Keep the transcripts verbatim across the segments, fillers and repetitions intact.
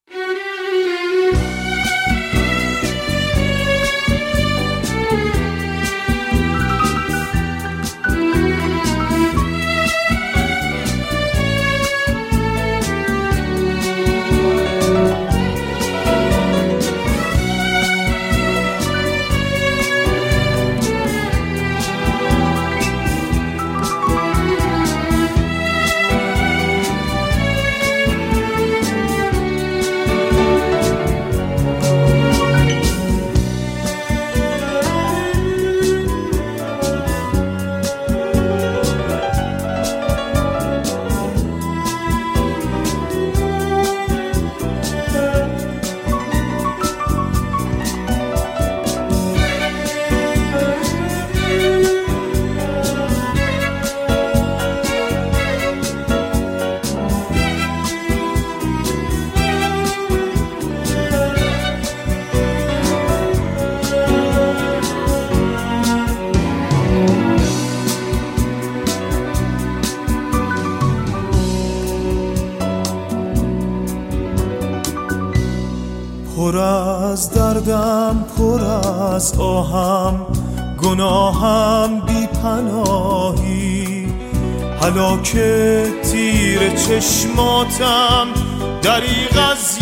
پر از دردم، پر از آهم، گناهم بی پناهی، هلاک تیر چشماتم دریغ از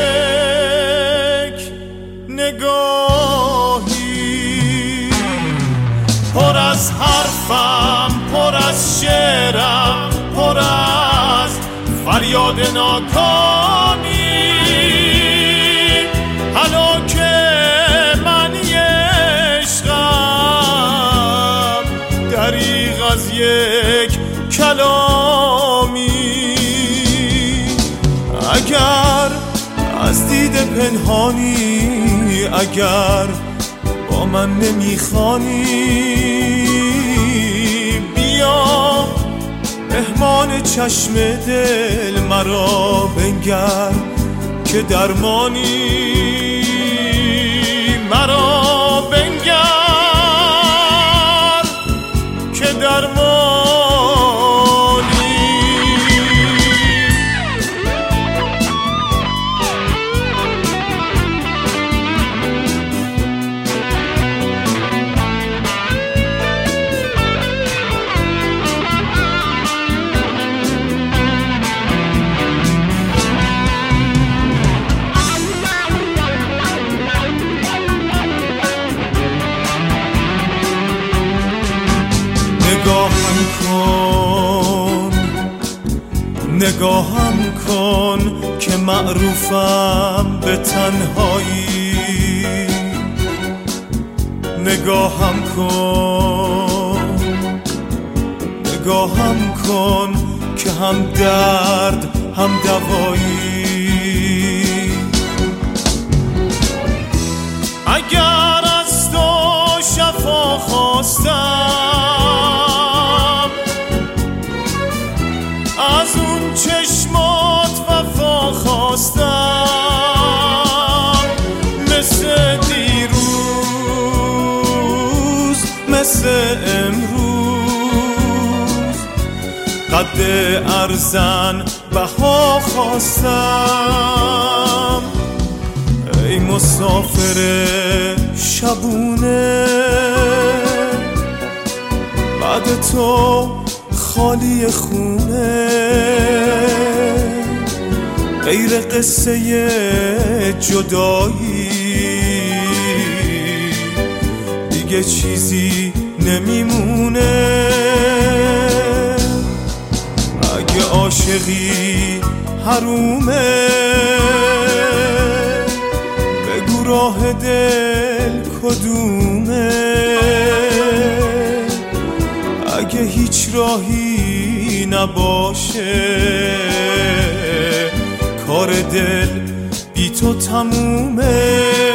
یک نگاهی. پر از حرفم، پر از شعرم، پر از فریاد ناکامی، هلاک معنی عشقم دریغ از یک کلامی. اگر از دید پنهانی، اگر با من نمیخوانی، بیا مهمان چشم دل مرا بنگر که درمانی. مرا بنگر که درمانی. نگاهم کن، نگاهم کن که معروفم به تنهایی. نگاهم کن، نگاهم کن که هم درد هم دوایی. اگر از تو شفا خواستم، از اون چشمات وفا خواستم، مثل دیروز مثل امروز قد ارزن بها خواستم. ای مسافر شبونه، بعد تو خالی خونه، غیر قصه جدایی دیگه چیزی نمیمونه. اگه عاشقی حرومه، بگو راه دل کدومه. اگه هیچ راهی نباشه، کار دل بی تو تمومه.